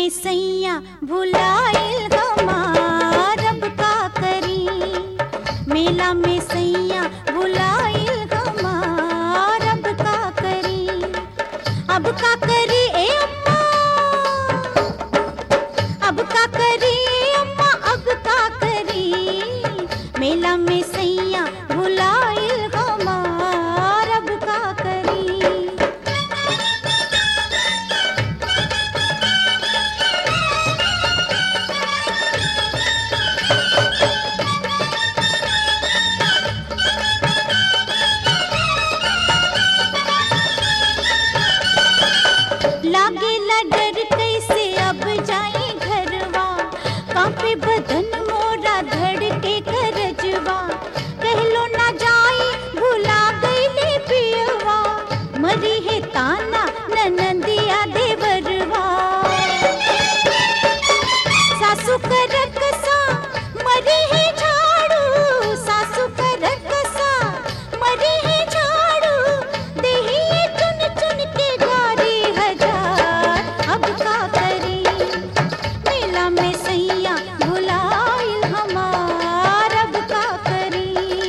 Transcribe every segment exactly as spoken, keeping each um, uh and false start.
में सैया भुलाइल हमार अब का करी, मेला में सैया भुलाइल हमार अब का करी, अब का करी ए अम्मा, अब का करी अम्मा, अब का करी, मेला में सैया भुलाइल हमार अब का करी। लागेला डर कैसे अब जाई घरवा, कांपे बदन मोरा धड़के करजवा, कहलो ना जाई भुला गईले पियवा, मरी है ताना ननंदिया देवरवा, सासू करकसा मरी है झाड़ू, सासू करकसा मरी है झाड़ू, देही चुन चुन के गारी हजार, अब का करी, मेला में सैया भुलाइल हमार अब का करी।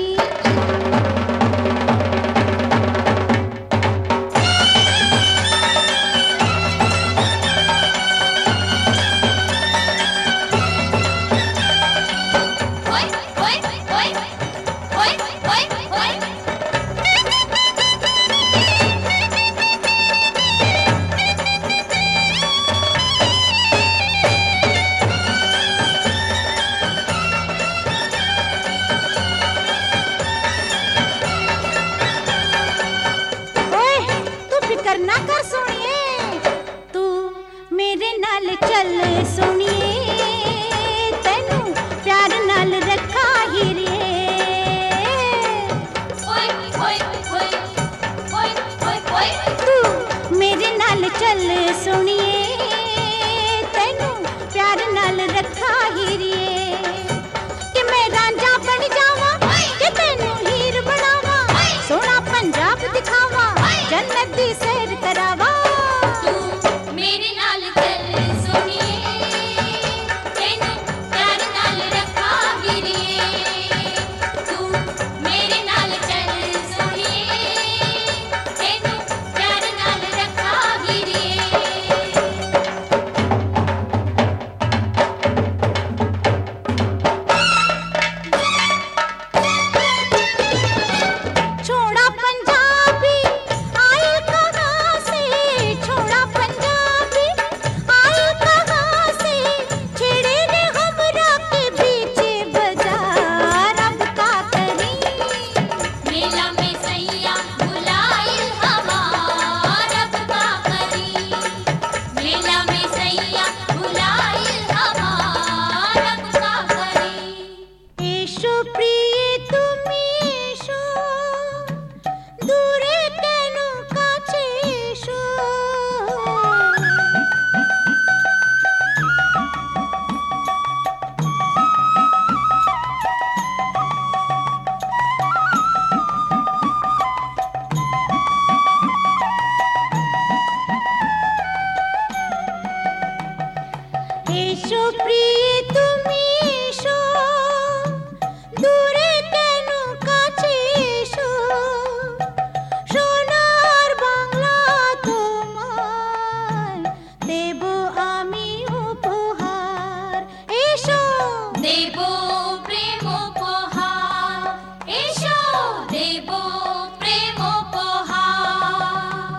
ना कर सुनिए, तू मेरे नाल चल सुनिए, तेनू प्यार नाल रखा ही रे, तू मेरे नाल चल सुनिए, तेनू प्यार नाल रखा ही रे, कि मैं रांझा बन जावा, कि तेनू हीर बनावा, सोना पंजाब दिखावा, जन्नत दी सैर करावा, तू मेरे नाल चल सुनिए, तेनू प्यार नाल रखा ही रे, तू मेरे नाल चल सुनिए, तेनू प्यार नाल रखा ही रे। छोड़ा पंजाबी आए कहाँ से, छोड़ा पंजाबी आए कहाँ से, छेड़े ने हमरा के बीचे बाजार, अब का करी, मेला में सैया भुलाइल हमार अब का करी, मेला में सैया भुलाइल हमार अब का करी। एशो प्रिय तुमी एशो, दूरे केनु काछे एशो, एशो प्रिय तुमी एशो, दूरे केनु काछे एशो, সোনার বাংলা তোমায় দেব আমি উপহার, এসো দেব প্রেম উপহার, এসো দেব প্রেম উপহার।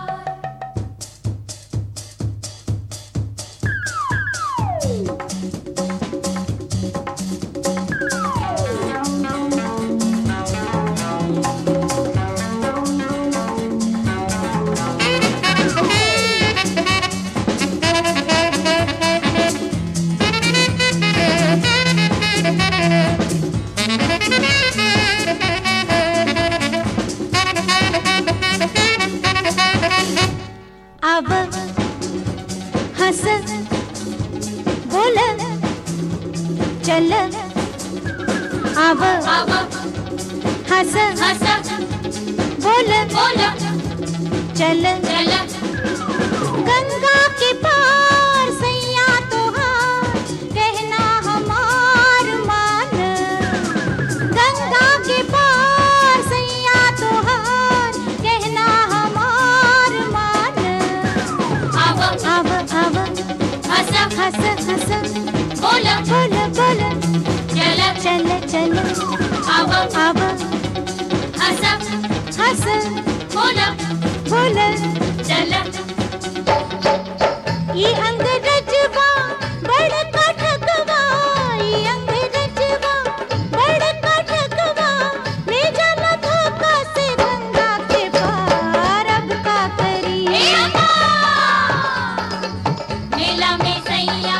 अब हंस बोल चल, अब अब हंस हंस बोल बोल चल, चल गंगा के पार सैया तो हंस हंस बोल बोल बोल चल चल चल अब अब हंस हंस बोल बोल चल ये अंग्रेजवा बड़का ठगवा, ये अंग्रेजवा बड़का ठगवा, ले जाला धोखा से गंगा के पार, अब का करी। मेला में सैया